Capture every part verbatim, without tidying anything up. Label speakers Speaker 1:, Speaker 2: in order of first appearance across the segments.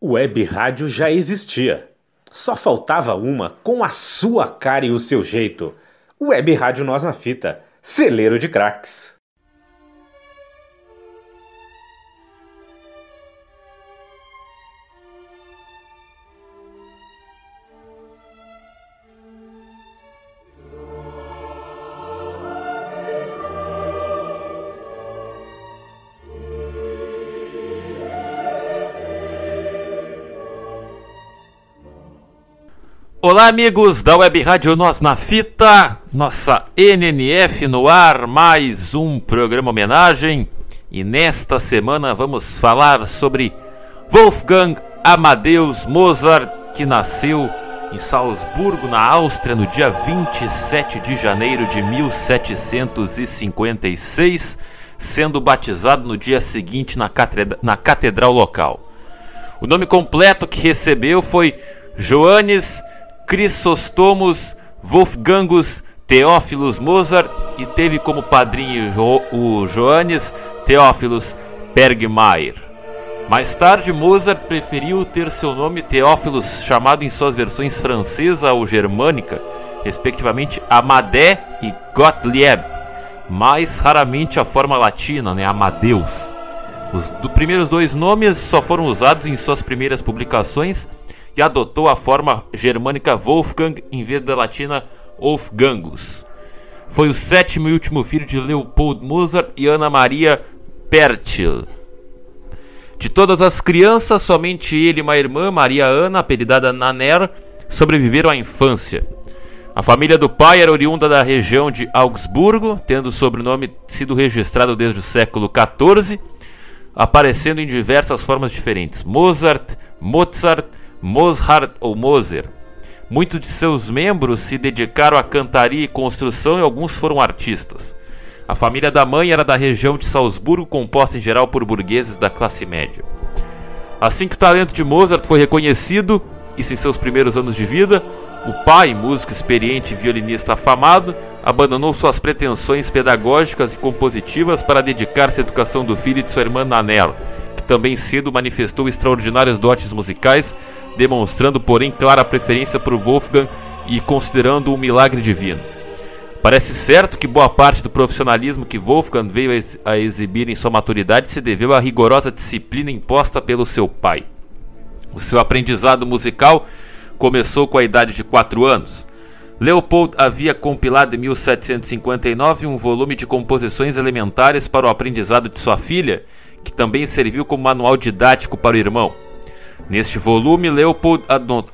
Speaker 1: Web rádio já existia. Só faltava uma com a sua cara e o seu jeito. Web Rádio Nós na Fita, celeiro de craques.
Speaker 2: Olá, amigos da Web Rádio Nós na Fita, nossa N N F no ar, mais um programa homenagem. E nesta semana vamos falar sobre Wolfgang Amadeus Mozart, que nasceu em Salzburgo, na Áustria, no dia vinte e sete de janeiro de mil setecentos e cinquenta e seis, sendo batizado no dia seguinte na catedral, na catedral local. O nome completo que recebeu foi Johannes Chrysostomos Wolfgangus Theophilus Mozart, e teve como padrinho o Johannes Theophilus Bergmair. Mais tarde, Mozart preferiu ter seu nome Theophilus, chamado em suas versões francesa ou germânica, respectivamente Amadé e Gottlieb, mais raramente a forma latina, né, Amadeus. Os do primeiros dois nomes só foram usados em suas primeiras publicações, e adotou a forma germânica Wolfgang em vez da latina Wolfgangus. Foi o sétimo e último filho de Leopold Mozart e Ana Maria Pertl. De todas as crianças, somente ele e uma irmã, Maria Ana, apelidada Nanner, sobreviveram à infância. A família do pai era oriunda da região de Augsburgo, tendo o sobrenome sido registrado desde o século quatorze, aparecendo em diversas formas diferentes: Mozart, Mozart, Mozart ou Moser. Muitos de seus membros se dedicaram à cantaria e construção, e alguns foram artistas. A família da mãe era da região de Salzburgo, composta em geral por burgueses da classe média. Assim que o talento de Mozart foi reconhecido, isso em seus primeiros anos de vida, o pai, músico experiente e violinista afamado, abandonou suas pretensões pedagógicas e compositivas para dedicar-se à educação do filho e de sua irmã Nannerl, que também cedo manifestou extraordinários dotes musicais, demonstrando, porém, clara preferência por Wolfgang e considerando-o um milagre divino. Parece certo que boa parte do profissionalismo que Wolfgang veio a exibir em sua maturidade se deveu à rigorosa disciplina imposta pelo seu pai. O seu aprendizado musical começou com a idade de quatro anos. Leopold havia compilado em mil setecentos e cinquenta e nove um volume de composições elementares para o aprendizado de sua filha, que também serviu como manual didático para o irmão. Neste volume, Leopold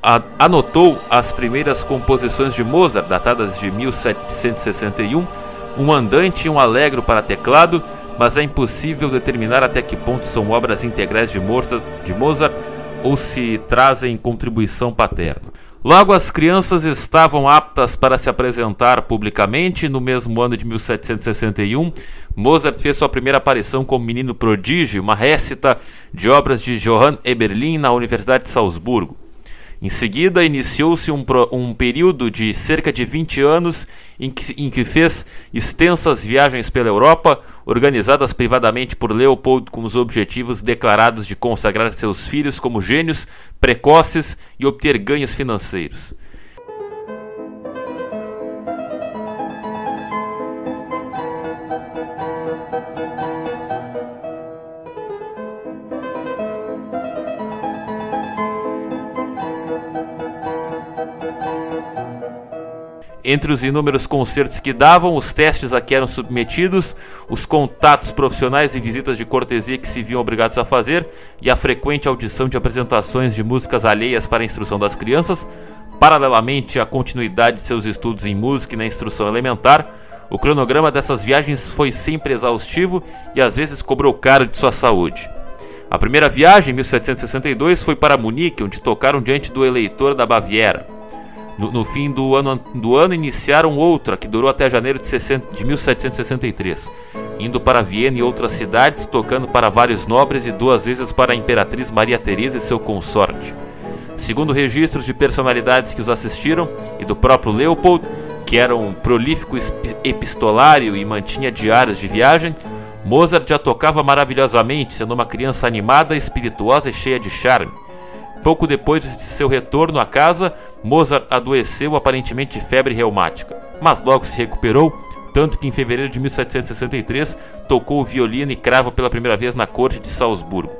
Speaker 2: anotou as primeiras composições de Mozart, datadas de mil setecentos e sessenta e um, um andante e um allegro para teclado, mas é impossível determinar até que ponto são obras integrais de Mozart, de Mozart ou se trazem contribuição paterna. Logo, as crianças estavam aptas para se apresentar publicamente. No mesmo ano de mil setecentos e sessenta e um, Mozart fez sua primeira aparição como menino prodígio, uma récita de obras de Johann Eberlin na Universidade de Salzburgo. Em seguida, iniciou-se um, pro, um período de cerca de vinte anos em que, em que fez extensas viagens pela Europa, organizadas privadamente por Leopold com os objetivos declarados de consagrar seus filhos como gênios precoces e obter ganhos financeiros. Entre os inúmeros concertos que davam, os testes a que eram submetidos, os contatos profissionais e visitas de cortesia que se viam obrigados a fazer, e a frequente audição de apresentações de músicas alheias para a instrução das crianças, paralelamente à continuidade de seus estudos em música e na instrução elementar, o cronograma dessas viagens foi sempre exaustivo e às vezes cobrou caro de sua saúde. A primeira viagem, em mil setecentos e sessenta e dois, foi para Munique, onde tocaram diante do eleitor da Baviera. No, no fim do ano, do ano iniciaram outra, que durou até janeiro de, sessenta, de mil setecentos e sessenta e três, indo para Viena e outras cidades, tocando para vários nobres e duas vezes para a imperatriz Maria Teresa e seu consorte. Segundo registros de personalidades que os assistiram e do próprio Leopold, que era um prolífico epistolário e mantinha diários de viagem, Mozart já tocava maravilhosamente, sendo uma criança animada, espirituosa e cheia de charme. Pouco depois de seu retorno à casa, Mozart adoeceu aparentemente de febre reumática, mas logo se recuperou, tanto que em fevereiro de mil setecentos e sessenta e três tocou violino e cravo pela primeira vez na corte de Salzburgo.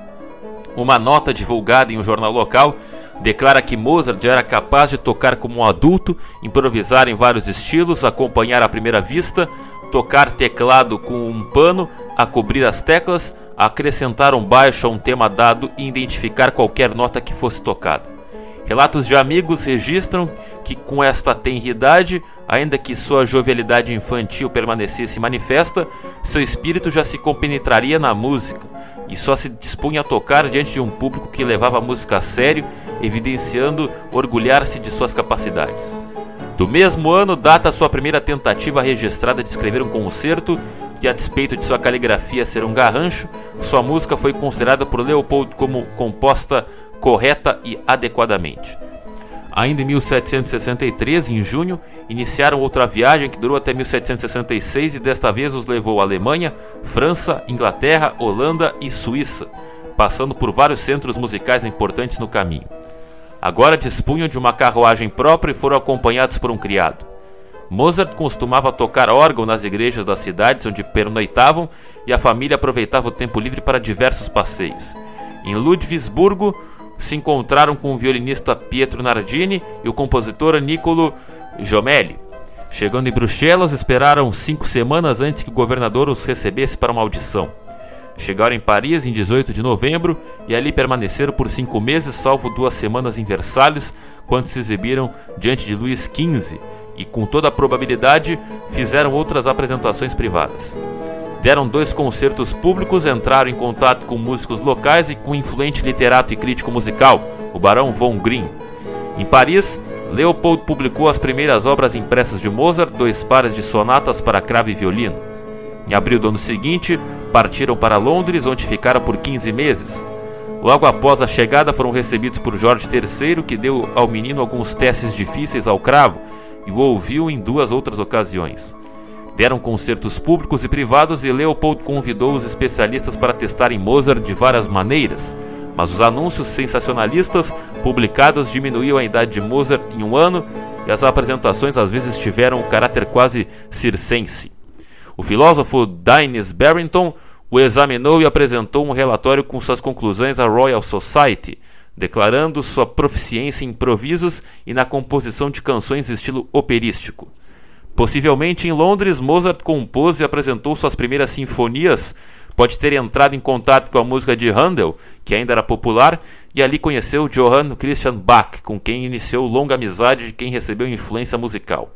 Speaker 2: Uma nota divulgada em um jornal local declara que Mozart já era capaz de tocar como um adulto, improvisar em vários estilos, acompanhar à primeira vista, tocar teclado com um pano, a cobrir as teclas, acrescentar um baixo a um tema dado e identificar qualquer nota que fosse tocada. Relatos de amigos registram que com esta tenridade, ainda que sua jovialidade infantil permanecesse manifesta, seu espírito já se compenetraria na música e só se dispunha a tocar diante de um público que levava a música a sério, evidenciando orgulhar-se de suas capacidades. Do mesmo ano data sua primeira tentativa registrada de escrever um concerto, que a despeito de sua caligrafia ser um garrancho, sua música foi considerada por Leopold como composta correta e adequadamente. Ainda em mil setecentos e sessenta e três, em junho, iniciaram outra viagem que durou até mil setecentos e sessenta e seis e desta vez os levou à Alemanha, França, Inglaterra, Holanda e Suíça, passando por vários centros musicais importantes no caminho. Agora dispunham de uma carruagem própria e foram acompanhados por um criado. Mozart costumava tocar órgão nas igrejas das cidades onde pernoitavam e a família aproveitava o tempo livre para diversos passeios. Em Ludwigsburgo se encontraram com o violinista Pietro Nardini e o compositor Niccolo Jommelli. Chegando em Bruxelas, esperaram cinco semanas antes que o governador os recebesse para uma audição. Chegaram em Paris em dezoito de novembro e ali permaneceram por cinco meses, salvo duas semanas em Versalhes, quando se exibiram diante de Luís quinze e, com toda a probabilidade, fizeram outras apresentações privadas. Deram dois concertos públicos, entraram em contato com músicos locais e com o influente literato e crítico musical, o barão von Grimm. Em Paris, Leopold publicou as primeiras obras impressas de Mozart, dois pares de sonatas para cravo e violino. Em abril do ano seguinte, partiram para Londres, onde ficaram por quinze meses. Logo após a chegada, foram recebidos por Jorge terceiro, que deu ao menino alguns testes difíceis ao cravo e o ouviu em duas outras ocasiões. Deram concertos públicos e privados e Leopold convidou os especialistas para testarem Mozart de várias maneiras, mas os anúncios sensacionalistas publicados diminuíam a idade de Mozart em um ano e as apresentações às vezes tiveram um caráter quase circense. O filósofo Denis Barrington o examinou e apresentou um relatório com suas conclusões à Royal Society, declarando sua proficiência em improvisos e na composição de canções de estilo operístico. Possivelmente em Londres, Mozart compôs e apresentou suas primeiras sinfonias, pode ter entrado em contato com a música de Handel, que ainda era popular, e ali conheceu Johann Christian Bach, com quem iniciou longa amizade de quem recebeu influência musical.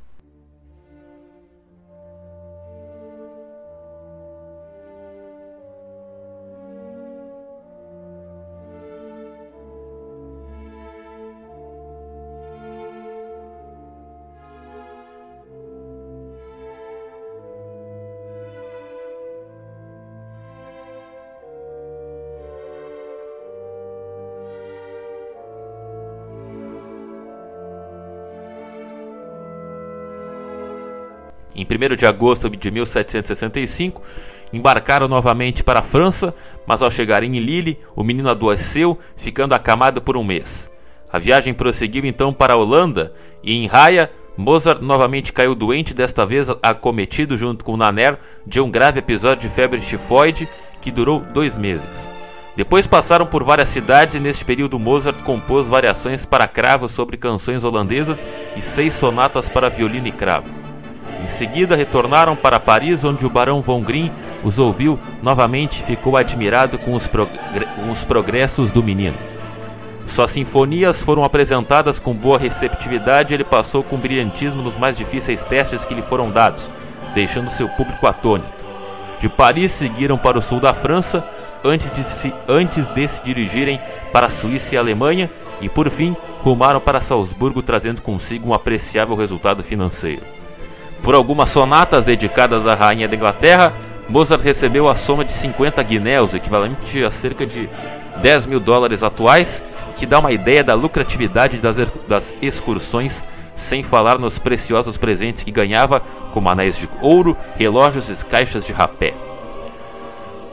Speaker 2: Em primeiro de agosto de mil setecentos e sessenta e cinco, embarcaram novamente para a França, mas ao chegarem em Lille, o menino adoeceu, ficando acamado por um mês. A viagem prosseguiu então para a Holanda, e em Haia, Mozart novamente caiu doente, desta vez acometido junto com Nannerl de um grave episódio de febre tifoide que durou dois meses. Depois passaram por várias cidades e neste período Mozart compôs variações para cravo sobre canções holandesas e seis sonatas para violino e cravo. Em seguida retornaram para Paris, onde o barão von Grimm os ouviu novamente e ficou admirado com os, prog- com os progressos do menino. Suas sinfonias foram apresentadas com boa receptividade e ele passou com brilhantismo nos mais difíceis testes que lhe foram dados, deixando seu público atônito. De Paris seguiram para o sul da França, antes de se, antes de se dirigirem para a Suíça e a Alemanha, e por fim rumaram para Salzburgo, trazendo consigo um apreciável resultado financeiro. Por algumas sonatas dedicadas à rainha da Inglaterra, Mozart recebeu a soma de cinquenta guinéus, equivalente a cerca de dez mil dólares atuais, que dá uma ideia da lucratividade das, das excursões, sem falar nos preciosos presentes que ganhava, como anéis de ouro, relógios e caixas de rapé.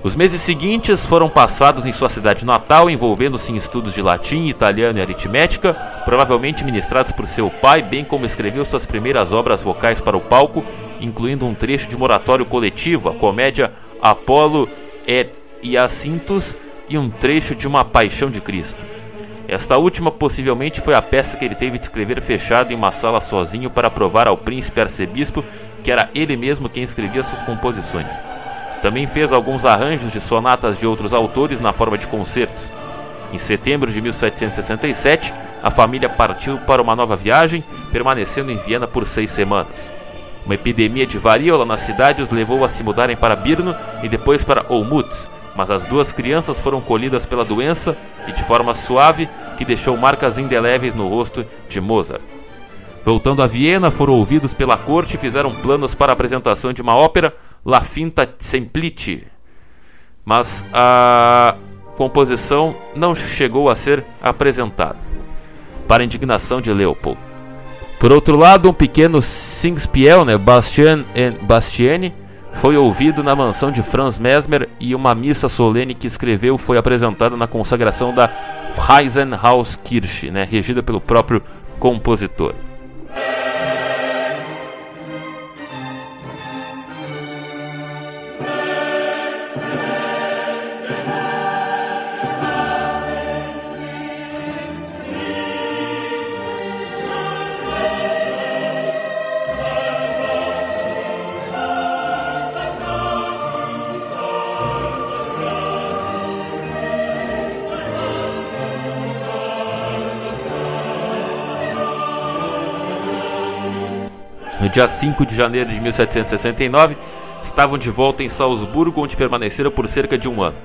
Speaker 2: Os meses seguintes foram passados em sua cidade natal, envolvendo-se em estudos de latim, italiano e aritmética, provavelmente ministrados por seu pai, bem como escreveu suas primeiras obras vocais para o palco, incluindo um trecho de um oratório coletivo, a comédia Apolo et Hyacinthus e um trecho de uma Paixão de Cristo. Esta última possivelmente foi a peça que ele teve de escrever fechado em uma sala sozinho para provar ao príncipe arcebispo que era ele mesmo quem escrevia suas composições. Também fez alguns arranjos de sonatas de outros autores na forma de concertos. Em setembro de mil setecentos e sessenta e sete, a família partiu para uma nova viagem, permanecendo em Viena por seis semanas. Uma epidemia de varíola na cidade os levou a se mudarem para Brno e depois para Olmütz, mas as duas crianças foram colhidas pela doença e de forma suave que deixou marcas indeléveis no rosto de Mozart. Voltando a Viena, foram ouvidos pela corte e fizeram planos para a apresentação de uma ópera, La Finta Semplice, mas a composição não chegou a ser apresentada, para a indignação de Leopold. Por outro lado, um pequeno Singspiel, né, Bastien et Bastienne, foi ouvido na mansão de Franz Mesmer e uma missa solene que escreveu foi apresentada na consagração da Friesenhauskirche, né, regida pelo próprio compositor. No dia cinco de janeiro de mil setecentos e sessenta e nove, estavam de volta em Salzburgo, onde permaneceram por cerca de um ano.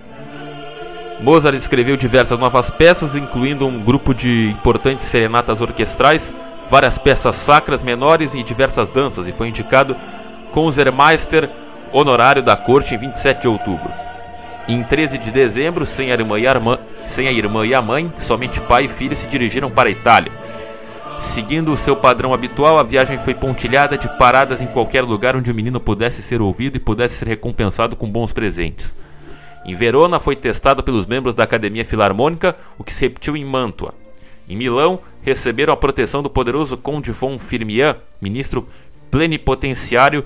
Speaker 2: Mozart escreveu diversas novas peças, incluindo um grupo de importantes serenatas orquestrais, várias peças sacras menores e diversas danças, e foi indicado Concertmeister honorário da corte em vinte e sete de outubro. Em treze de dezembro, sem a irmã e a, irmã, sem a, irmã e a mãe, somente pai e filho se dirigiram para a Itália. Seguindo o seu padrão habitual, a viagem foi pontilhada de paradas em qualquer lugar onde o menino pudesse ser ouvido e pudesse ser recompensado com bons presentes. Em Verona foi testado pelos membros da Academia Filarmônica, o que se repetiu em Mantua. Em Milão, receberam a proteção do poderoso Conde von Firmian, ministro plenipotenciário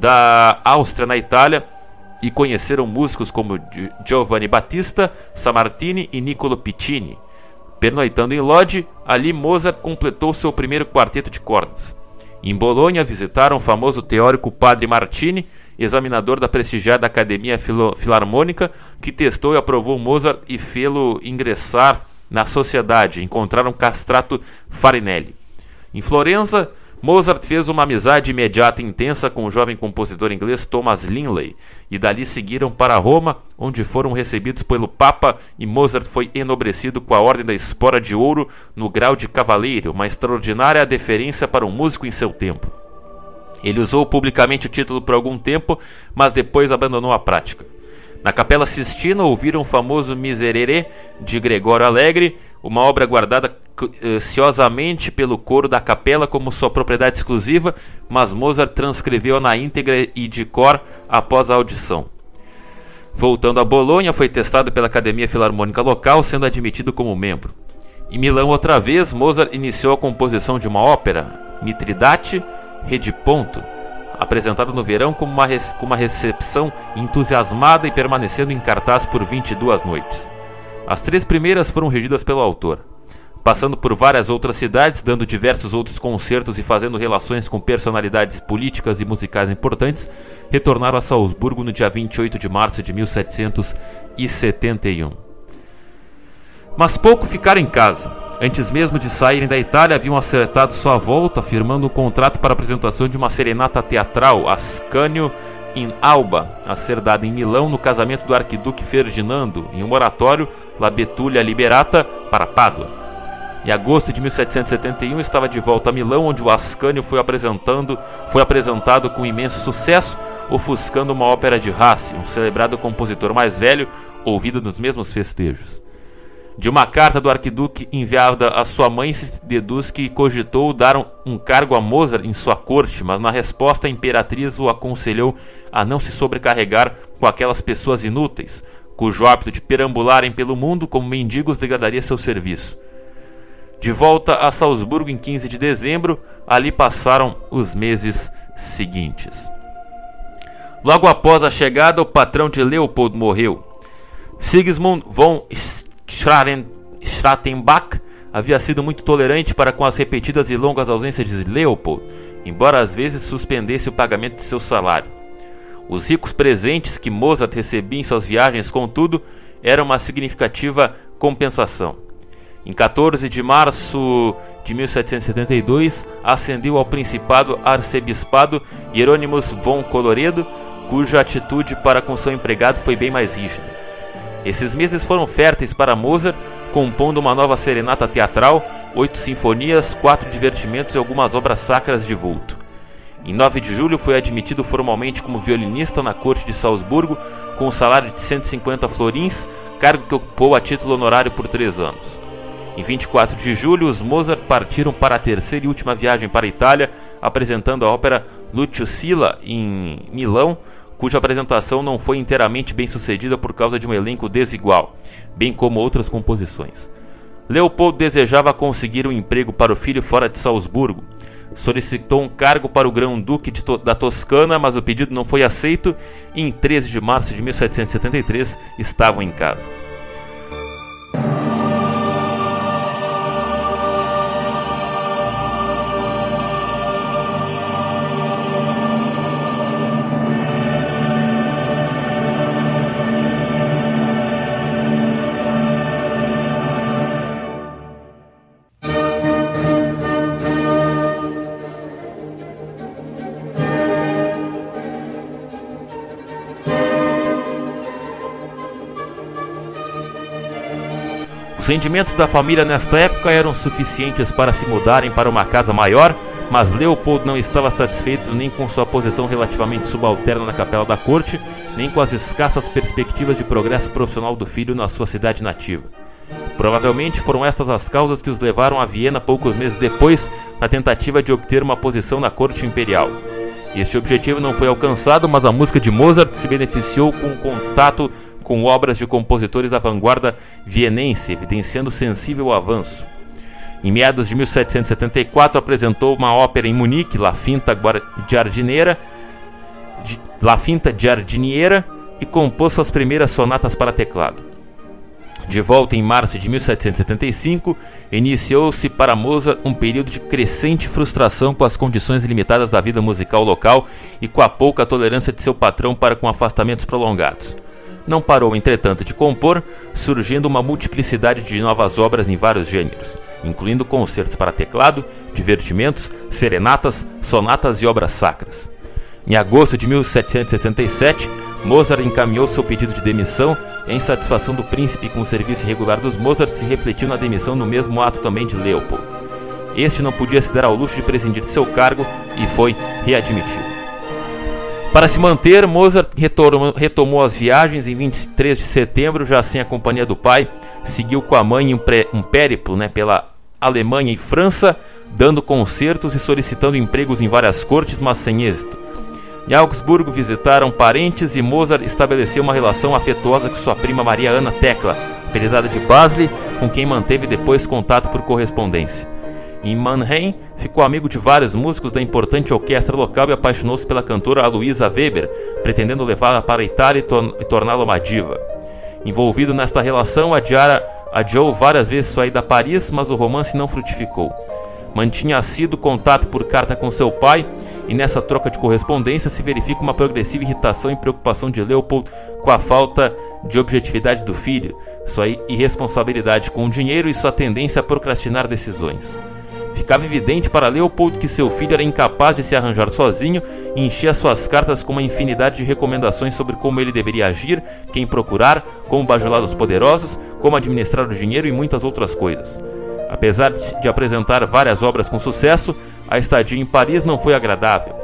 Speaker 2: da Áustria na Itália, e conheceram músicos como Giovanni Battista, Sammartini e Niccolo Piccini. Pernoitando em Lodi, ali Mozart completou seu primeiro quarteto de cordas. Em Bolonha, visitaram o famoso teórico Padre Martini, examinador da prestigiada Academia Filo- Filarmônica, que testou e aprovou Mozart e fê-lo ingressar na sociedade. Encontraram Castrato Farinelli. Em Florença, Mozart fez uma amizade imediata e intensa com o jovem compositor inglês Thomas Linley, e dali seguiram para Roma, onde foram recebidos pelo Papa, e Mozart foi enobrecido com a Ordem da Espora de Ouro no grau de cavaleiro, uma extraordinária deferência para um músico em seu tempo. Ele usou publicamente o título por algum tempo, mas depois abandonou a prática. Na Capela Sistina ouviram o famoso Miserere de Gregório Alegre, uma obra guardada ciosamente pelo coro da capela como sua propriedade exclusiva, mas Mozart transcreveu na íntegra e de cor após a audição. Voltando a Bolonha, foi testado pela Academia Filarmônica local, sendo admitido como membro. Em Milão, outra vez, Mozart iniciou a composição de uma ópera, Mitridate Rediponto, apresentada no verão com uma, com uma recepção entusiasmada e permanecendo em cartaz por vinte e duas noites. As três primeiras foram regidas pelo autor. Passando por várias outras cidades, dando diversos outros concertos e fazendo relações com personalidades políticas e musicais importantes, retornaram a Salzburgo no dia vinte e oito de março de mil setecentos e setenta e um. Mas pouco ficaram em casa. Antes mesmo de saírem da Itália, haviam acertado sua volta, firmando um contrato para a apresentação de uma serenata teatral, Ascanio in Alba, a ser dada em Milão no casamento do arquiduque Ferdinando, em um oratório, La Betulia Liberata, para Pádua. Em agosto de mil setecentos e setenta e um, estava de volta a Milão, onde o Ascanio foi, apresentando, foi apresentado com imenso sucesso, ofuscando uma ópera de Rassi, um celebrado compositor mais velho, ouvido nos mesmos festejos. De uma carta do arquiduque enviada à sua mãe se deduz que cogitou dar um cargo a Mozart em sua corte, mas na resposta a imperatriz o aconselhou a não se sobrecarregar com aquelas pessoas inúteis, cujo hábito de perambularem pelo mundo como mendigos degradaria seu serviço. De volta a Salzburgo em quinze de dezembro, ali passaram os meses seguintes. Logo após a chegada, o patrão de Leopold morreu. Sigismund von Schrattenbach havia sido muito tolerante para com as repetidas e longas ausências de Leopold, embora às vezes suspendesse o pagamento de seu salário. Os ricos presentes que Mozart recebia em suas viagens, contudo, eram uma significativa compensação. Em quatorze de março de mil setecentos e setenta e dois, ascendeu ao principado arcebispado Hieronymus von Colloredo, cuja atitude para com seu empregado foi bem mais rígida. Esses meses foram férteis para Mozart, compondo uma nova serenata teatral, oito sinfonias, quatro divertimentos e algumas obras sacras de vulto. Em nove de julho foi admitido formalmente como violinista na corte de Salzburgo, com um salário de cento e cinquenta florins, cargo que ocupou a título honorário por três anos. Em vinte e quatro de julho, os Mozart partiram para a terceira e última viagem para a Itália, apresentando a ópera Lucio Silla em Milão, cuja apresentação não foi inteiramente bem sucedida por causa de um elenco desigual, bem como outras composições. Leopold desejava conseguir um emprego para o filho fora de Salzburgo. Solicitou um cargo para o grão-duque to- da Toscana, mas o pedido não foi aceito e em treze de março de mil setecentos e setenta e três estavam em casa. Os rendimentos da família nesta época eram suficientes para se mudarem para uma casa maior, mas Leopold não estava satisfeito nem com sua posição relativamente subalterna na capela da corte, nem com as escassas perspectivas de progresso profissional do filho na sua cidade nativa. Provavelmente foram estas as causas que os levaram a Viena poucos meses depois, na tentativa de obter uma posição na corte imperial. Este objetivo não foi alcançado, mas a música de Mozart se beneficiou com o contato com obras de compositores da vanguarda vienense, evidenciando sensível avanço. Em meados de mil setecentos e setenta e quatro apresentou uma ópera em Munique, La Finta Giardiniera, La Finta Giardiniera, e compôs suas primeiras sonatas para teclado. De volta em março de mil setecentos e setenta e cinco, iniciou-se para Mozart um período de crescente frustração com as condições limitadas da vida musical local e com a pouca tolerância de seu patrão para com afastamentos prolongados. Não parou, entretanto, de compor, surgindo uma multiplicidade de novas obras em vários gêneros, incluindo concertos para teclado, divertimentos, serenatas, sonatas e obras sacras. Em agosto de mil setecentos e setenta e sete, Mozart encaminhou seu pedido de demissão e a insatisfação do príncipe com o serviço irregular dos Mozart se refletiu na demissão no mesmo ato também de Leopold. Este não podia se dar ao luxo de prescindir de seu cargo e foi readmitido. Para se manter, Mozart retornou, retomou as viagens em vinte e três de setembro, já sem a companhia do pai, seguiu com a mãe um, pré, um périplo né, pela Alemanha e França, dando concertos e solicitando empregos em várias cortes, mas sem êxito. Em Augsburgo visitaram parentes e Mozart estabeleceu uma relação afetuosa com sua prima Maria Anna Tekla, apelidada de Basli, com quem manteve depois contato por correspondência. Em Mannheim, ficou amigo de vários músicos da importante orquestra local e apaixonou-se pela cantora Aloisa Weber, pretendendo levá-la para a Itália e, tor- e torná-la uma diva. Envolvido nesta relação, adiara, adiou várias vezes sua ida a Paris, mas o romance não frutificou. Mantinha assíduo contato por carta com seu pai, e nessa troca de correspondência se verifica uma progressiva irritação e preocupação de Leopold com a falta de objetividade do filho, sua irresponsabilidade com o dinheiro e sua tendência a procrastinar decisões. Ficava evidente para Leopold que seu filho era incapaz de se arranjar sozinho e enchia suas cartas com uma infinidade de recomendações sobre como ele deveria agir, quem procurar, como bajular os poderosos, como administrar o dinheiro e muitas outras coisas. Apesar de apresentar várias obras com sucesso, a estadia em Paris não foi agradável.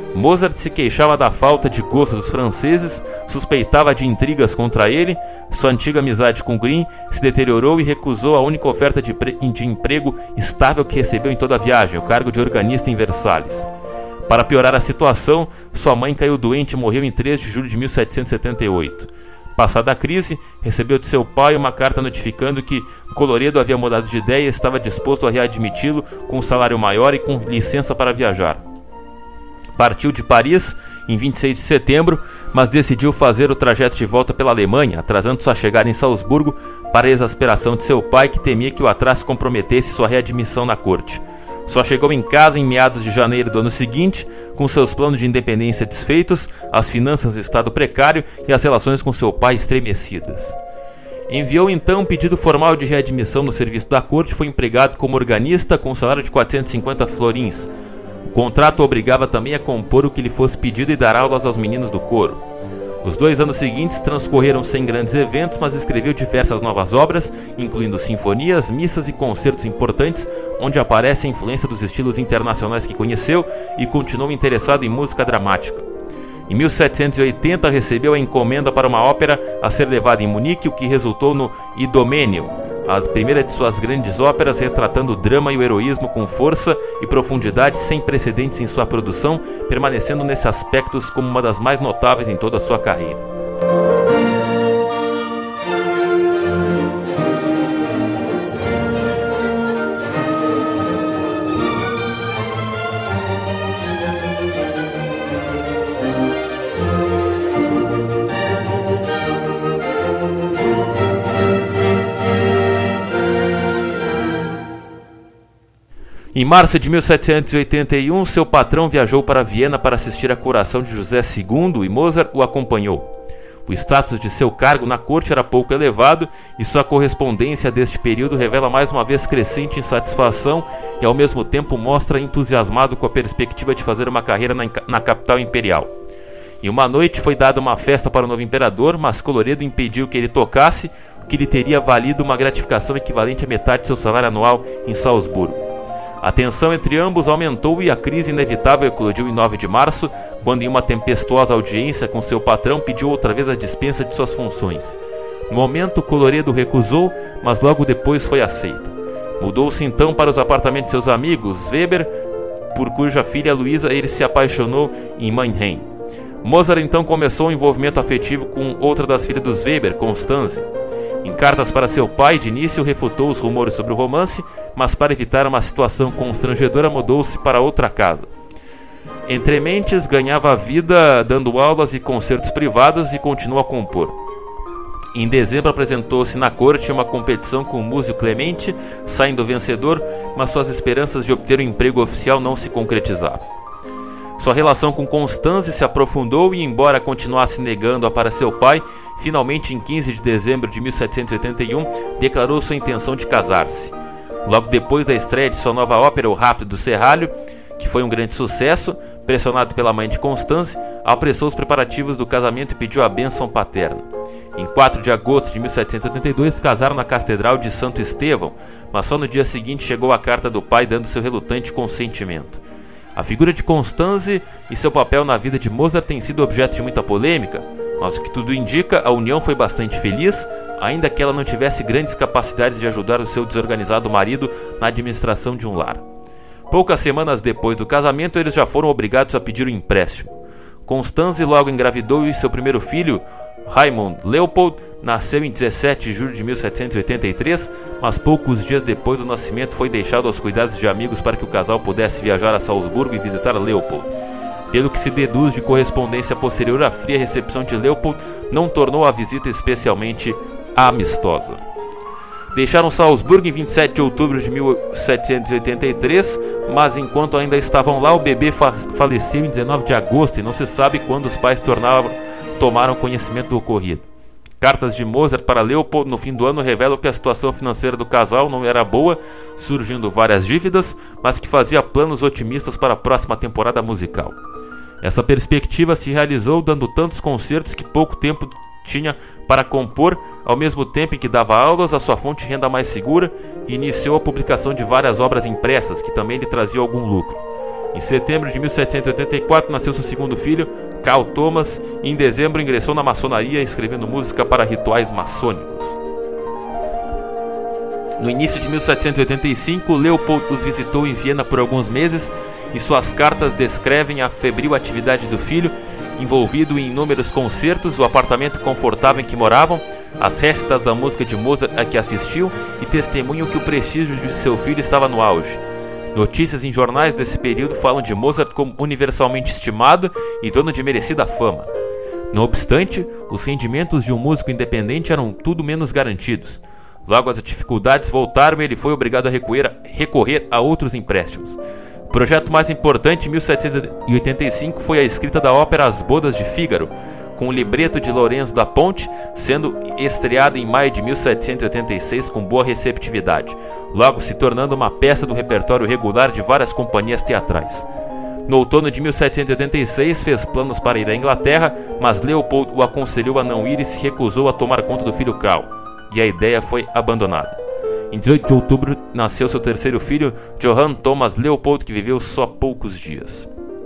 Speaker 2: Mozart se queixava da falta de gosto dos franceses, suspeitava de intrigas contra ele, sua antiga amizade com Grimm se deteriorou e recusou a única oferta de, de emprego estável que recebeu em toda a viagem, o cargo de organista em Versalhes. Para piorar a situação, sua mãe caiu doente e morreu em três de julho de mil setecentos e setenta e oito. Passada a crise, recebeu de seu pai uma carta notificando que Colloredo havia mudado de ideia e estava disposto a readmiti-lo com um salário maior e com licença para viajar. Partiu de Paris em vinte e seis de setembro, mas decidiu fazer o trajeto de volta pela Alemanha, atrasando sua chegada em Salzburgo para a exasperação de seu pai, que temia que o atraso comprometesse sua readmissão na corte. Só chegou em casa em meados de janeiro do ano seguinte, com seus planos de independência desfeitos, as finanças em estado precário e as relações com seu pai estremecidas. Enviou então um pedido formal de readmissão no serviço da corte e foi empregado como organista com um salário de quatrocentos e cinquenta florins. O contrato o obrigava também a compor o que lhe fosse pedido e dar aulas aos meninos do coro. Os dois anos seguintes transcorreram sem grandes eventos, mas escreveu diversas novas obras, incluindo sinfonias, missas e concertos importantes, onde aparece a influência dos estilos internacionais que conheceu e continuou interessado em música dramática. Em mil setecentos e oitenta recebeu a encomenda para uma ópera a ser levada em Munique, o que resultou no Idomênio, a primeira de suas grandes óperas retratando o drama e o heroísmo com força e profundidade sem precedentes em sua produção, permanecendo nesses aspectos como uma das mais notáveis em toda a sua carreira. Em março de mil setecentos e oitenta e um, seu patrão viajou para Viena para assistir à coroação de José segundo e Mozart o acompanhou. O status de seu cargo na corte era pouco elevado e sua correspondência deste período revela mais uma vez crescente insatisfação e ao mesmo tempo mostra entusiasmado com a perspectiva de fazer uma carreira na, na capital imperial. Em uma noite foi dada uma festa para o novo imperador, mas Colloredo impediu que ele tocasse, o que lhe teria valido uma gratificação equivalente à metade de seu salário anual em Salzburgo. A tensão entre ambos aumentou e a crise inevitável eclodiu em nove de março, quando em uma tempestuosa audiência com seu patrão pediu outra vez a dispensa de suas funções. No momento, Colloredo recusou, mas logo depois foi aceito. Mudou-se então para os apartamentos de seus amigos, Weber, por cuja filha Luísa ele se apaixonou em Mannheim. Mozart então começou um envolvimento afetivo com outra das filhas dos Weber, Constanze. Em cartas para seu pai, de início refutou os rumores sobre o romance, mas para evitar uma situação constrangedora mudou-se para outra casa. Entre mentes, ganhava a vida dando aulas e concertos privados e continuou a compor. Em dezembro apresentou-se na corte uma competição com o músico Clemente, saindo vencedor, mas suas esperanças de obter um emprego oficial não se concretizaram. Sua relação com Constanze se aprofundou e, embora continuasse negando-a para seu pai, finalmente em quinze de dezembro de mil setecentos e oitenta e um declarou sua intenção de casar-se. Logo depois da estreia de sua nova ópera O Rápido do Serralho, que foi um grande sucesso, pressionado pela mãe de Constanze, apressou os preparativos do casamento e pediu a bênção paterna. Em quatro de agosto de mil setecentos e oitenta e dois, casaram na Catedral de Santo Estevão, mas só no dia seguinte chegou a carta do pai dando seu relutante consentimento. A figura de Constanze e seu papel na vida de Mozart tem sido objeto de muita polêmica, mas o que tudo indica, a união foi bastante feliz, ainda que ela não tivesse grandes capacidades de ajudar o seu desorganizado marido na administração de um lar. Poucas semanas depois do casamento, eles já foram obrigados a pedir um empréstimo. Constanze logo engravidou e seu primeiro filho, Raimund Leopold, nasceu em dezessete de julho de mil setecentos e oitenta e três, mas poucos dias depois do nascimento foi deixado aos cuidados de amigos para que o casal pudesse viajar a Salzburgo e visitar Leopold. Pelo que se deduz de correspondência posterior, a fria recepção de Leopold não tornou a visita especialmente amistosa. Deixaram Salzburgo em vinte e sete de outubro de mil setecentos e oitenta e três, mas enquanto ainda estavam lá, o bebê fa- faleceu em dezenove de agosto e não se sabe quando os pais tornaram, tomaram conhecimento do ocorrido. Cartas de Mozart para Leopold no fim do ano revelam que a situação financeira do casal não era boa, surgindo várias dívidas, mas que fazia planos otimistas para a próxima temporada musical. Essa perspectiva se realizou dando tantos concertos que pouco tempo tinha para compor, ao mesmo tempo em que dava aulas, a sua fonte de renda mais segura, e iniciou a publicação de várias obras impressas, que também lhe traziam algum lucro. Em setembro de mil setecentos e oitenta e quatro nasceu seu segundo filho, Carl Thomas, e em dezembro ingressou na maçonaria escrevendo música para rituais maçônicos. No início de mil setecentos e oitenta e cinco, Leopold os visitou em Viena por alguns meses e suas cartas descrevem a febril atividade do filho, envolvido em inúmeros concertos, o apartamento confortável em que moravam, as récitas da música de Mozart a que assistiu e testemunham que o prestígio de seu filho estava no auge. Notícias em jornais desse período falam de Mozart como universalmente estimado e dono de merecida fama. Não obstante, os rendimentos de um músico independente eram tudo menos garantidos. Logo as dificuldades voltaram e ele foi obrigado a recorrer, recorrer a outros empréstimos. O projeto mais importante em mil setecentos e oitenta e cinco foi a escrita da ópera As Bodas de Fígaro, com o libreto de Lorenzo da Ponte, sendo estreada em maio de mil setecentos e oitenta e seis com boa receptividade, logo se tornando uma peça do repertório regular de várias companhias teatrais. No outono de mil setecentos e oitenta e seis fez planos para ir à Inglaterra, mas Leopold o aconselhou a não ir e se recusou a tomar conta do filho Carl, e a ideia foi abandonada. Em dezoito de outubro nasceu seu terceiro filho, Johann Thomas Leopold, que viveu só poucos dias.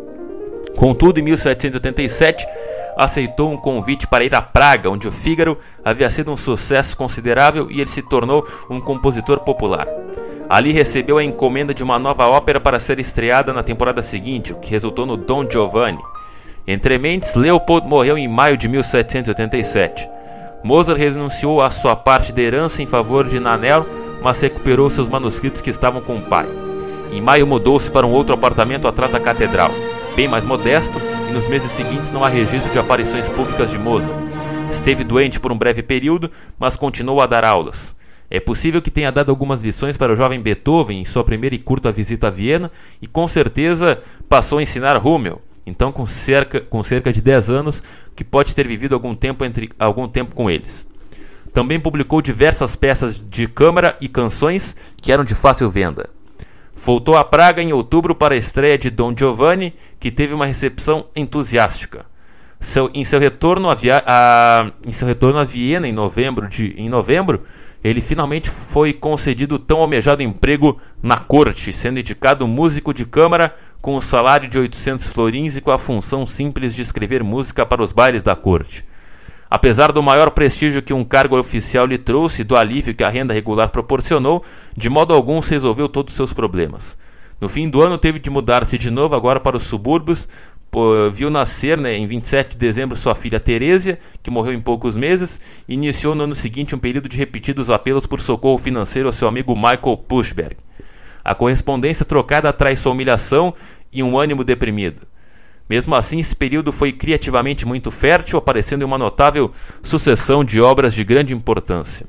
Speaker 2: Contudo, em mil setecentos e oitenta e sete, aceitou um convite para ir a Praga, onde o Fígaro havia sido um sucesso considerável e ele se tornou um compositor popular. Ali recebeu a encomenda de uma nova ópera para ser estreada na temporada seguinte, o que resultou no Don Giovanni. Entre mentes, Leopold morreu em maio de mil setecentos e oitenta e sete. Mozart renunciou à sua parte da herança em favor de Nannerl, mas recuperou seus manuscritos que estavam com o pai. Em maio mudou-se para um outro apartamento atrás da catedral, bem mais modesto, e nos meses seguintes não há registro de aparições públicas de Mozart. Esteve doente por um breve período, mas continuou a dar aulas. É possível que tenha dado algumas lições para o jovem Beethoven em sua primeira e curta visita a Viena, e com certeza passou a ensinar Hummel, então com cerca, com cerca de dez anos, que pode ter vivido algum tempo, entre, algum tempo com eles. Também publicou diversas peças de câmara e canções que eram de fácil venda. Voltou a Praga em outubro para a estreia de Don Giovanni, que teve uma recepção entusiástica. Seu, em, seu retorno a via, a, em seu retorno a Viena em novembro, de, em novembro, ele finalmente foi concedido o tão almejado emprego na corte, sendo indicado músico de câmara com um salário de oitocentos florins e com a função simples de escrever música para os bailes da corte. Apesar do maior prestígio que um cargo oficial lhe trouxe e do alívio que a renda regular proporcionou, de modo algum se resolveu todos os seus problemas. No fim do ano teve de mudar-se de novo agora para os subúrbios, pô, viu nascer né, em vinte e sete de dezembro sua filha Terésia, que morreu em poucos meses, e iniciou no ano seguinte um período de repetidos apelos por socorro financeiro ao seu amigo Michael Pushberg. A correspondência trocada traz sua humilhação e um ânimo deprimido. Mesmo assim, esse período foi criativamente muito fértil, aparecendo em uma notável sucessão de obras de grande importância.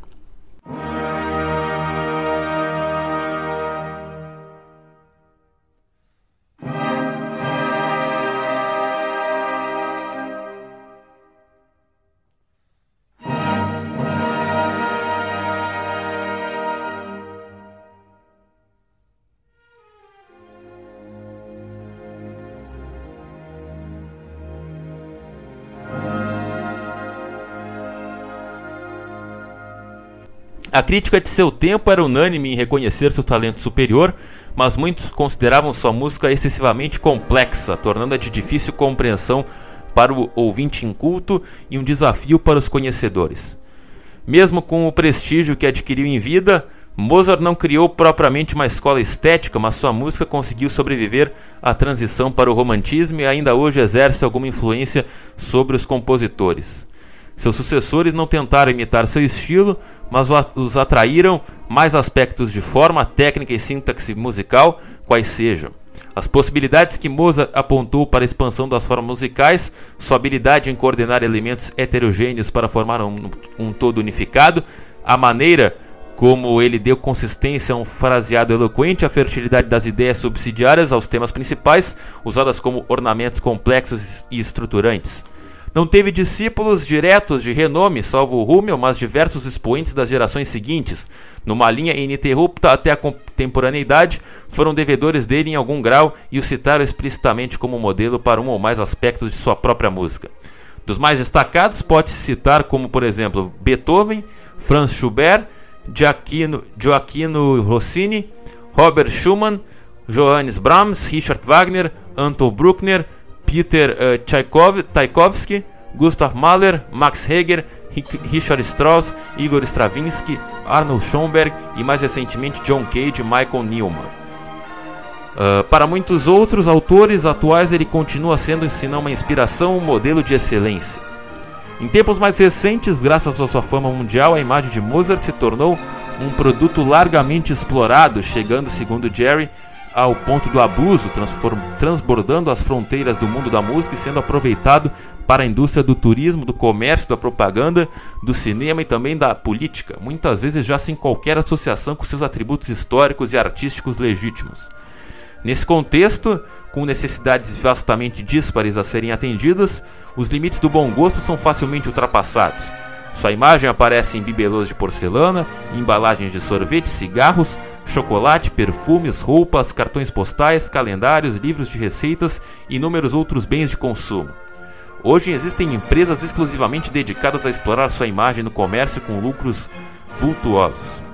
Speaker 2: A crítica de seu tempo era unânime em reconhecer seu talento superior, mas muitos consideravam sua música excessivamente complexa, tornando-a de difícil compreensão para o ouvinte inculto e um desafio para os conhecedores. Mesmo com o prestígio que adquiriu em vida, Mozart não criou propriamente uma escola estética, mas sua música conseguiu sobreviver à transição para o romantismo e ainda hoje exerce alguma influência sobre os compositores. Seus sucessores não tentaram imitar seu estilo, mas os atraíram mais aspectos de forma, técnica e sintaxe musical, quais sejam. As possibilidades que Mozart apontou para a expansão das formas musicais, sua habilidade em coordenar elementos heterogêneos para formar um, um todo unificado, a maneira como ele deu consistência a um fraseado eloquente, a fertilidade das ideias subsidiárias aos temas principais, usadas como ornamentos complexos e estruturantes. Não teve discípulos diretos de renome, salvo Hummel, mas diversos expoentes das gerações seguintes, numa linha ininterrupta até a contemporaneidade, foram devedores dele em algum grau e o citaram explicitamente como modelo para um ou mais aspectos de sua própria música. Dos mais destacados pode-se citar como, por exemplo, Beethoven, Franz Schubert, Gioacchino, Gioacchino Rossini, Robert Schumann, Johannes Brahms, Richard Wagner, Anton Bruckner, Peter uh, Tchaikov, Tchaikovsky, Gustav Mahler, Max Reger, Richard Strauss, Igor Stravinsky, Arnold Schoenberg e mais recentemente John Cage e Michael Nyman. Uh, para muitos outros autores atuais ele continua sendo, se não uma inspiração, um modelo de excelência. Em tempos mais recentes, graças à sua fama mundial, a imagem de Mozart se tornou um produto largamente explorado, chegando, segundo Jerry, ao ponto do abuso, transbordando as fronteiras do mundo da música e sendo aproveitado para a indústria do turismo, do comércio, da propaganda, do cinema e também da política, muitas vezes já sem qualquer associação com seus atributos históricos e artísticos legítimos. Nesse contexto, com necessidades vastamente díspares a serem atendidas, os limites do bom gosto são facilmente ultrapassados. Sua imagem aparece em bibelôs de porcelana, embalagens de sorvete, cigarros, chocolate, perfumes, roupas, cartões postais, calendários, livros de receitas e inúmeros outros bens de consumo. Hoje existem empresas exclusivamente dedicadas a explorar sua imagem no comércio com lucros vultuosos.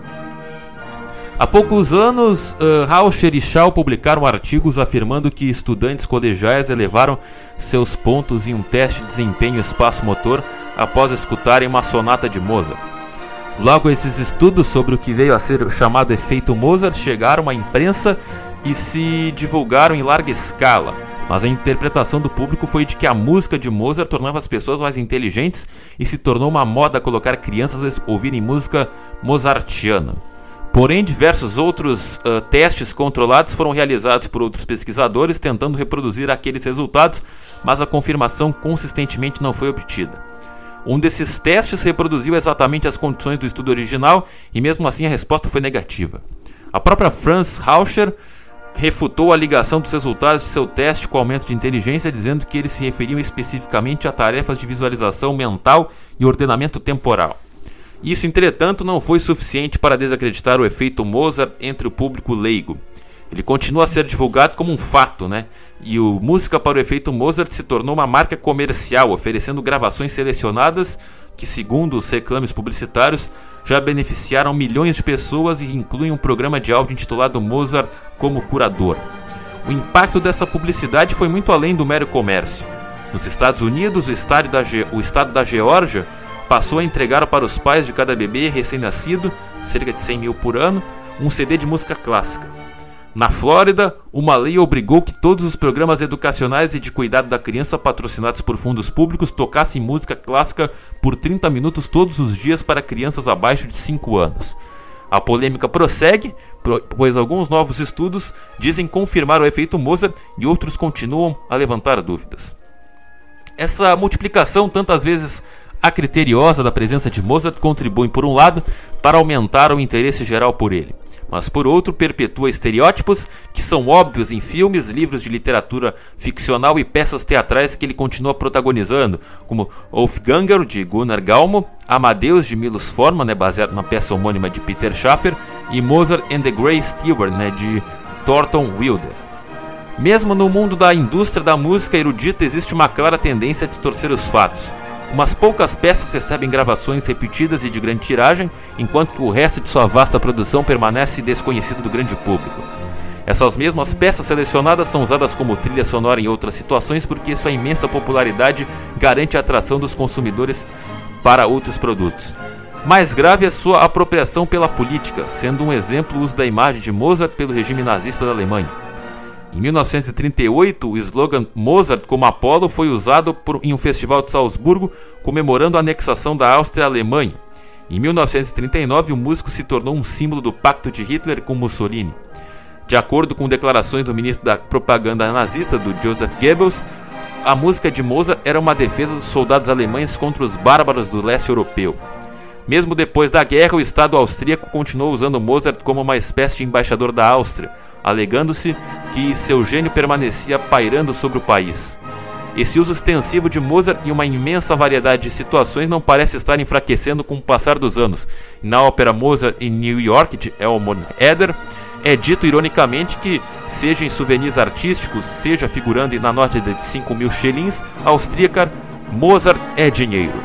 Speaker 2: Há poucos anos, uh, Rauscher e Shaw publicaram artigos afirmando que estudantes colegiais elevaram seus pontos em um teste de desempenho espaço-motor após escutarem uma sonata de Mozart. Logo, esses estudos sobre o que veio a ser o chamado efeito Mozart chegaram à imprensa e se divulgaram em larga escala, mas a interpretação do público foi de que a música de Mozart tornava as pessoas mais inteligentes e se tornou uma moda colocar crianças a ouvirem música mozartiana. Porém, diversos outros uh, testes controlados foram realizados por outros pesquisadores tentando reproduzir aqueles resultados, mas a confirmação consistentemente não foi obtida. Um desses testes reproduziu exatamente as condições do estudo original e mesmo assim a resposta foi negativa. A própria Franz Rauscher refutou a ligação dos resultados de seu teste com o aumento de inteligência, dizendo que eles se referiam especificamente a tarefas de visualização mental e ordenamento temporal. Isso, entretanto, não foi suficiente para desacreditar o efeito Mozart entre o público leigo. Ele continua a ser divulgado como um fato, né? E o Música para o Efeito Mozart se tornou uma marca comercial, oferecendo gravações selecionadas que, segundo os reclames publicitários, já beneficiaram milhões de pessoas e incluem um programa de áudio intitulado Mozart como curador. O impacto dessa publicidade foi muito além do mero comércio. Nos Estados Unidos, o estado da, Ge- o estado da Geórgia passou a entregar para os pais de cada bebê recém-nascido, cerca de cem mil por ano, um C D de música clássica. Na Flórida, uma lei obrigou que todos os programas educacionais e de cuidado da criança patrocinados por fundos públicos tocassem música clássica por trinta minutos todos os dias para crianças abaixo de cinco anos. A polêmica prossegue, pois alguns novos estudos dizem confirmar o efeito Mozart e outros continuam a levantar dúvidas. Essa multiplicação tantas vezes a criteriosa da presença de Mozart contribui, por um lado, para aumentar o interesse geral por ele, mas por outro perpetua estereótipos que são óbvios em filmes, livros de literatura ficcional e peças teatrais que ele continua protagonizando, como Wolfganger, de Gunnar Gaumo, Amadeus, de Milos Forman, né, baseado na peça homônima de Peter Schaffer, e Mozart and the Grey Steward, né, de Thornton Wilder. Mesmo no mundo da indústria da música erudita existe uma clara tendência a distorcer os fatos. Umas poucas peças recebem gravações repetidas e de grande tiragem, enquanto que o resto de sua vasta produção permanece desconhecido do grande público. Essas mesmas peças selecionadas são usadas como trilha sonora em outras situações porque sua imensa popularidade garante a atração dos consumidores para outros produtos. Mais grave é sua apropriação pela política, sendo um exemplo o uso da imagem de Mozart pelo regime nazista da Alemanha. Em mil novecentos e trinta e oito, o slogan Mozart como Apolo foi usado por, em um festival de Salzburgo, comemorando a anexação da Áustria à Alemanha. Em mil novecentos e trinta e nove, o músico se tornou um símbolo do pacto de Hitler com Mussolini. De acordo com declarações do ministro da propaganda nazista, do Joseph Goebbels, a música de Mozart era uma defesa dos soldados alemães contra os bárbaros do leste europeu. Mesmo depois da guerra, o Estado austríaco continuou usando Mozart como uma espécie de embaixador da Áustria, alegando-se que seu gênio permanecia pairando sobre o país. Esse uso extensivo de Mozart em uma imensa variedade de situações não parece estar enfraquecendo com o passar dos anos. Na ópera Mozart em New York, de Elmore Eder, é dito ironicamente que, seja em souvenirs artísticos, seja figurando na nota de cinco mil shillings austríaca, Mozart é dinheiro.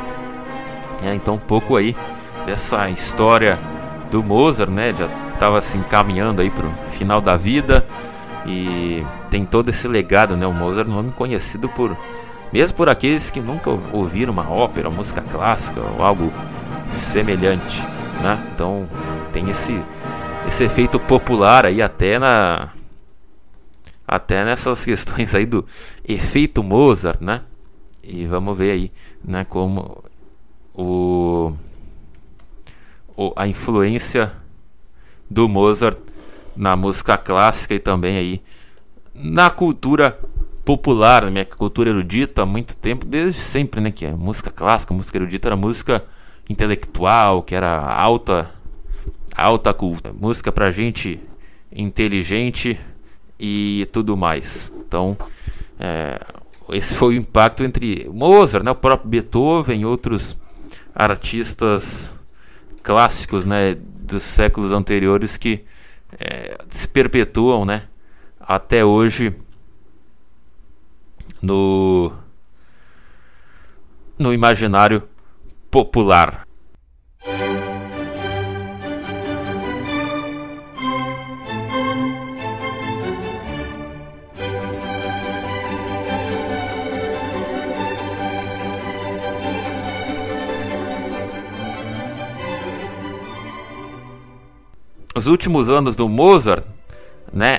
Speaker 2: É, então um pouco aí dessa história do Mozart, né? Já estava se encaminhando aí para o final da vida E tem todo esse legado, né? O Mozart, um nome conhecido por, mesmo por aqueles que nunca ouviram uma ópera, uma música clássica ou algo semelhante, né? Então tem esse, esse efeito popular aí até na até nessas questões aí do efeito Mozart, né? E vamos ver aí, né, como o, o a influência do Mozart na música clássica e também aí na cultura popular, na minha cultura erudita há muito tempo, desde sempre, né, que a música clássica, a música erudita era música intelectual, que era alta alta cultura, música pra gente inteligente e tudo mais. Então, é, esse foi o impacto entre Mozart, né, o próprio Beethoven e outros artistas clássicos, né, dos séculos anteriores que é, se perpetuam, né, até hoje no, no imaginário popular. Os últimos anos do Mozart, né,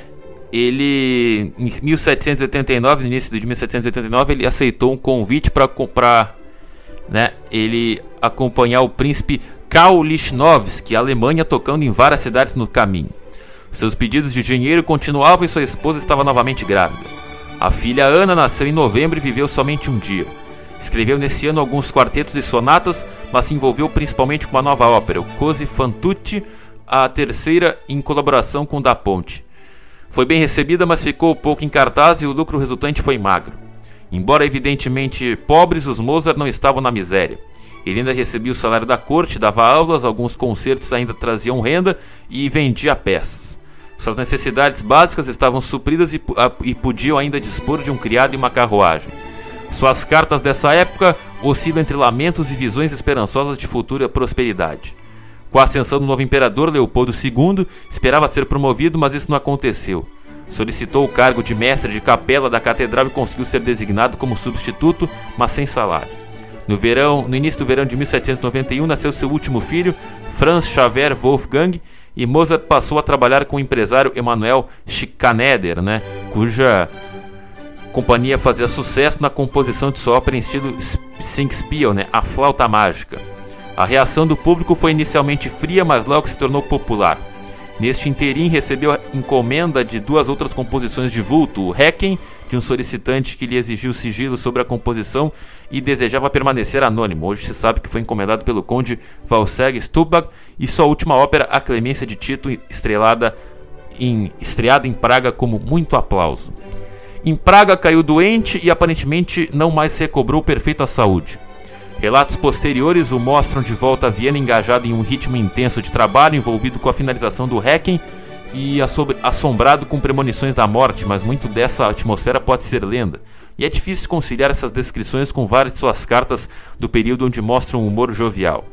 Speaker 2: ele em mil setecentos e oitenta e nove, no início de mil setecentos e oitenta e nove, ele aceitou um convite para comprar, né, ele acompanhar o príncipe Karl Lichnowsky, Alemanha, tocando em várias cidades no caminho. Seus pedidos de dinheiro continuavam e sua esposa estava novamente grávida. A filha Ana nasceu em novembro e viveu somente um dia. Escreveu nesse ano alguns quartetos e sonatas, mas se envolveu principalmente com uma nova ópera, o Così fan tutti, a terceira em colaboração com Da Ponte. Foi bem recebida, mas ficou pouco em cartaz e o lucro resultante foi magro. Embora evidentemente pobres, os Mozart não estavam na miséria. Ele ainda recebia o salário da corte, dava aulas, alguns concertos ainda traziam renda e vendia peças. Suas necessidades básicas estavam supridas e, e podiam ainda dispor de um criado e uma carruagem. Suas cartas dessa época oscilam entre lamentos e visões esperançosas de futura prosperidade. Com a ascensão do novo imperador, Leopoldo segundo, esperava ser promovido, mas isso não aconteceu. Solicitou o cargo de mestre de capela da catedral e conseguiu ser designado como substituto, mas sem salário. No, verão, no início do verão de mil setecentos e noventa e um, nasceu seu último filho, Franz Xaver Wolfgang, e Mozart passou a trabalhar com o empresário Emanuel Schikaneder, né, cuja companhia fazia sucesso na composição de sua ópera em estilo Singspiel, né, A Flauta Mágica. A reação do público foi inicialmente fria, mas logo se tornou popular. Neste interim, recebeu a encomenda de duas outras composições de vulto, o Requiem, de um solicitante que lhe exigiu sigilo sobre a composição e desejava permanecer anônimo. Hoje se sabe que foi encomendado pelo conde Walsegg Stubach, e sua última ópera, A Clemência de Tito, estrelada em, estreada em Praga como muito aplauso. Em Praga caiu doente e aparentemente não mais se recobrou perfeita saúde. Relatos posteriores o mostram de volta a Viena, engajado em um ritmo intenso de trabalho, envolvido com a finalização do Requiem e assombrado com premonições da morte, mas muito dessa atmosfera pode ser lenda. E é difícil conciliar essas descrições com várias de suas cartas do período onde mostram um humor jovial.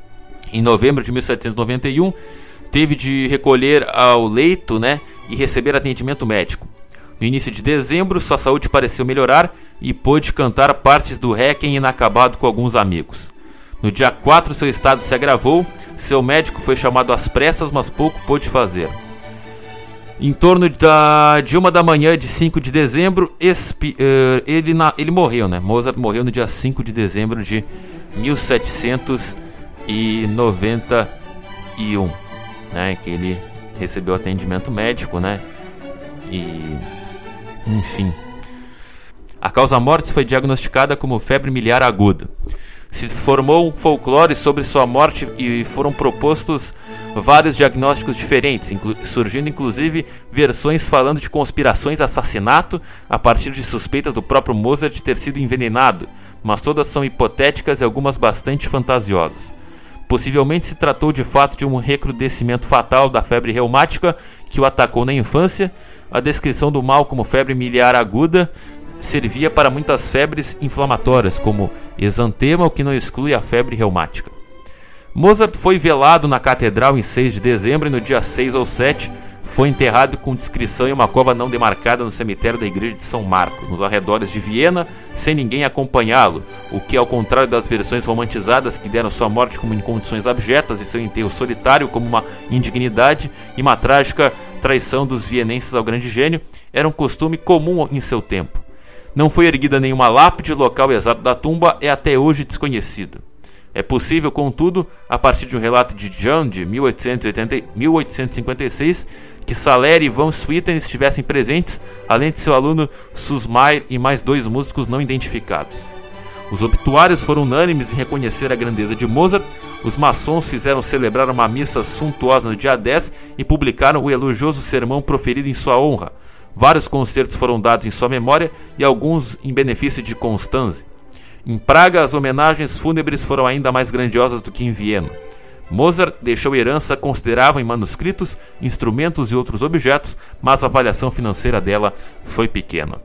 Speaker 2: Em novembro de mil setecentos e noventa e um, teve de recolher ao leito, né, e receber atendimento médico. No início de dezembro, sua saúde pareceu melhorar e pôde cantar partes do Requiem inacabado com alguns amigos. No dia quatro, seu estado se agravou, seu médico foi chamado às pressas, mas pouco pôde fazer. Em torno da, de uma da manhã de cinco de dezembro, expi, uh, ele, na, ele morreu, né? Mozart morreu no dia cinco de dezembro de mil setecentos e noventa e um, né? Que ele recebeu atendimento médico, né? E... enfim, a causa-mortis foi diagnosticada como febre miliar aguda. Se formou um folclore sobre sua morte e foram propostos vários diagnósticos diferentes, inclu- surgindo inclusive versões falando de conspirações, assassinato, a partir de suspeitas do próprio Mozart de ter sido envenenado, mas todas são hipotéticas e algumas bastante fantasiosas. Possivelmente se tratou de fato de um recrudescimento fatal da febre reumática que o atacou na infância. A descrição do mal como febre miliar aguda servia para muitas febres inflamatórias, como exantema, o que não exclui a febre reumática. Mozart foi velado na catedral em seis de dezembro e no dia seis ou sete foi enterrado com discrição em uma cova não demarcada no cemitério da igreja de São Marcos, nos arredores de Viena, sem ninguém acompanhá-lo, o que, ao contrário das versões romantizadas que deram sua morte como em condições abjetas e seu enterro solitário como uma indignidade e uma trágica traição dos vienenses ao grande gênio, era um costume comum em seu tempo. Não foi erguida nenhuma lápide, o local exato da tumba é até hoje desconhecido. É possível, contudo, a partir de um relato de John de mil oitocentos e cinquenta e seis, que Salieri e Van Swieten estivessem presentes, além de seu aluno Sussmayer e mais dois músicos não identificados. Os obituários foram unânimes em reconhecer a grandeza de Mozart. Os maçons fizeram celebrar uma missa suntuosa no dia dez e publicaram o elogioso sermão proferido em sua honra. Vários concertos foram dados em sua memória e alguns em benefício de Constanze. Em Praga, as homenagens fúnebres foram ainda mais grandiosas do que em Viena. Mozart deixou herança considerável em manuscritos, instrumentos e outros objetos, mas a avaliação financeira dela foi pequena.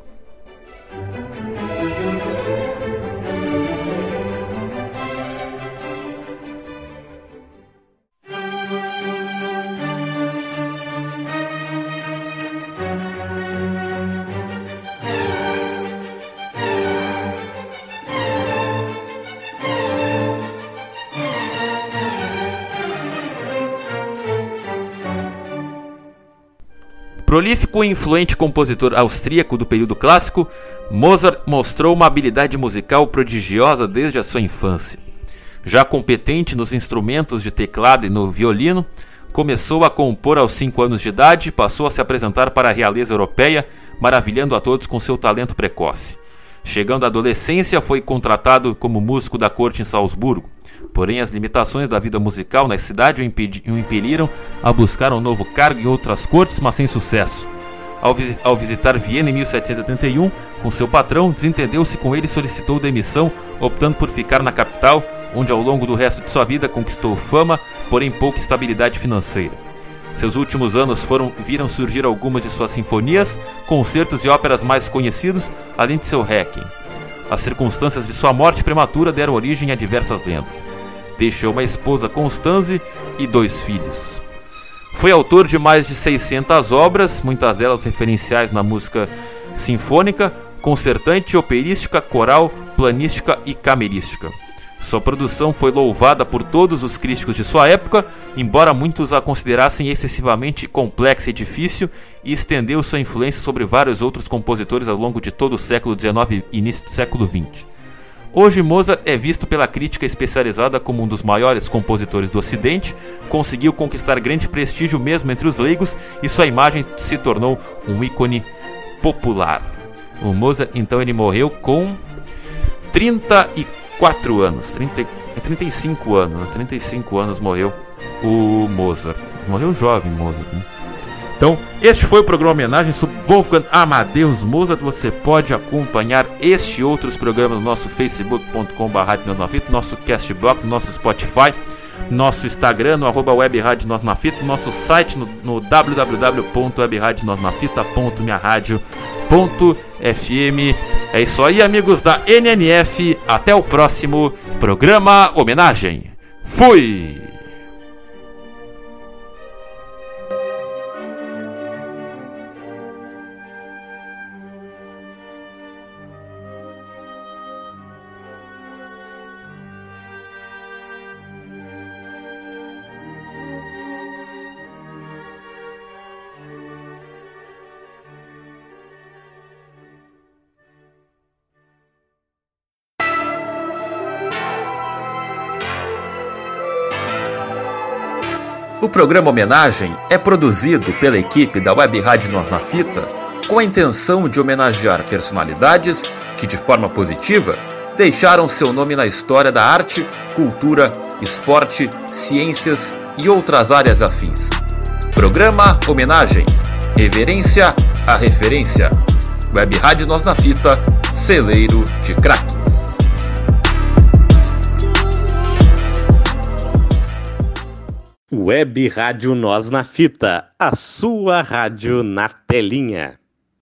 Speaker 2: Prolífico e influente compositor austríaco do período clássico, Mozart mostrou uma habilidade musical prodigiosa desde a sua infância. Já competente nos instrumentos de teclado e no violino, começou a compor aos cinco anos de idade e passou a se apresentar para a realeza europeia, maravilhando a todos com seu talento precoce. Chegando à adolescência, foi contratado como músico da corte em Salzburgo. Porém, as limitações da vida musical na cidade o, impedi- o impeliram a buscar um novo cargo em outras cortes, mas sem sucesso. Ao, vis- ao visitar Viena em mil setecentos e oitenta e um, com seu patrão, desentendeu-se com ele e solicitou demissão, optando por ficar na capital, onde ao longo do resto de sua vida conquistou fama, porém pouca estabilidade financeira. Seus últimos anos foram, viram surgir algumas de suas sinfonias, concertos e óperas mais conhecidos, além de seu Requiem. As circunstâncias de sua morte prematura deram origem a diversas lendas. Deixou uma esposa, Constanze, e dois filhos. Foi autor de mais de seiscentas obras, muitas delas referenciais na música sinfônica, concertante, operística, coral, planística e camerística. Sua produção foi louvada por todos os críticos de sua época, embora muitos a considerassem excessivamente complexa e difícil, e estendeu sua influência sobre vários outros compositores ao longo de todo o século dezenove e início do século vinte. Hoje, Mozart é visto pela crítica especializada como um dos maiores compositores do Ocidente, conseguiu conquistar grande prestígio mesmo entre os leigos e sua imagem se tornou um ícone popular. O Mozart, então, ele morreu com trinta e quatro anos, trinta, trinta e cinco anos, trinta e cinco anos morreu o Mozart. Morreu jovem, Mozart, né? Então, este foi o programa homenagem sobre Wolfgang Amadeus Mozart. Você pode acompanhar este e outros programas no nosso facebook ponto com barra rádio nós na fita, nosso Castbox, nosso Spotify, nosso Instagram, no arroba web rádio nós na fita, nosso site no, no w w w ponto web rádio nós na fita ponto minha rádio ponto f m. É isso aí, amigos da N N F. Até o próximo programa homenagem. Fui!
Speaker 3: O programa Homenagem é produzido pela equipe da Web Rádio Nós na Fita com a intenção de homenagear personalidades que, de forma positiva, deixaram seu nome na história da arte, cultura, esporte, ciências e outras áreas afins. Programa Homenagem. Reverência à referência. Web Rádio Nós na Fita, celeiro de craques.
Speaker 1: Web Rádio Nós na Fita, a sua rádio na telinha.